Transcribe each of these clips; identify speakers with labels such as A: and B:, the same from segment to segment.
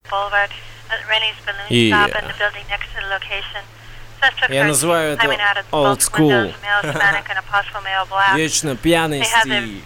A: И я называю это old school. Вечно пьяный стиль.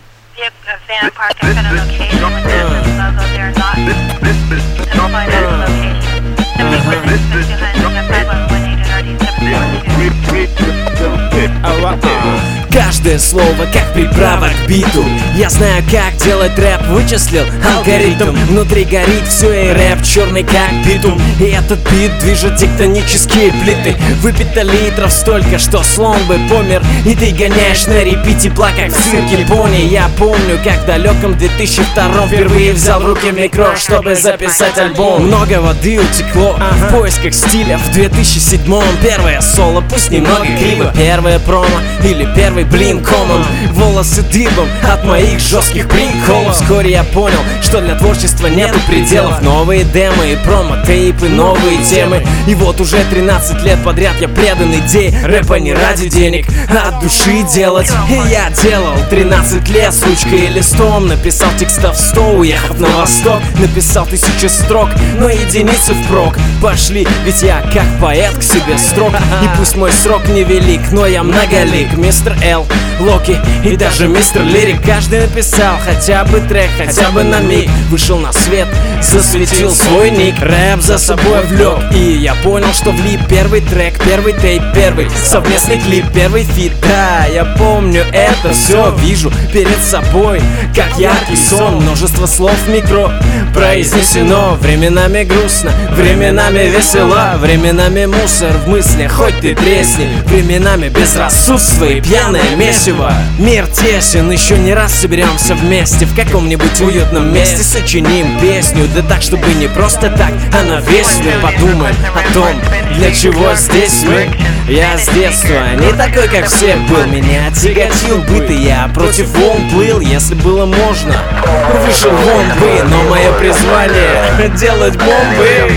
B: Каждое слово как приправа к биту. Я знаю, как делать рэп, вычислил алгоритм. Внутри горит все, и рэп черный как битум. И этот бит движет тектонические плиты. Выпито литров столько, что слон бы помер. И ты гоняешь на репите, плакать в цирке пони. Я помню, как в далеком 2002 впервые взял в руки микро, чтобы записать альбом. Много воды утекло в поисках стиля. В 2007 первое соло, пусть немного криво. Первое промо или первый блин комом. Волосы дыбом от моих жестких приколов. Вскоре я понял, что для творчества нету пределов. Новые демо и промо-тейпы, новые темы. И вот уже 13 лет подряд я предан идее рэпа не ради денег, а от души делать. И я делал 13 лет с ручкой и листом. Написал текстов 100, уехав на восток. Написал 1000 строк, но единицы впрок пошли, ведь я как поэт к себе строг. И пусть мой срок невелик, но я многолик. Мистер Л, Локи и даже мистер Лирик. Каждый написал хотя бы трек, хотя бы на миг. Вышел на свет, засветил свой ник. Рэп за собой влек, и я понял, что влип. Первый трек, первый тейп, первый совместный клип, первый фит. Да, я помню это все, вижу перед собой, как яркий сон. Множество слов в микро произнесено. Временами грустно, временами весело, временами мусор в мыслях, хоть ты тресни. Временами безрассудство и пьяное месиво. Мир тесен, еще не раз соберемся вместе в каком-нибудь уютном месте, сочиним песню. Да так, чтобы не просто так, а на весь мир. Подумаем о том, для чего здесь мы. Я с детства не такой, как все был. Меня тяготил быт, и я против волн плыл. Если было можно, вышел вон бы. Но мое призвание — делать бомбы.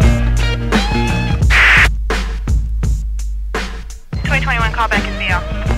C: Callback is VO.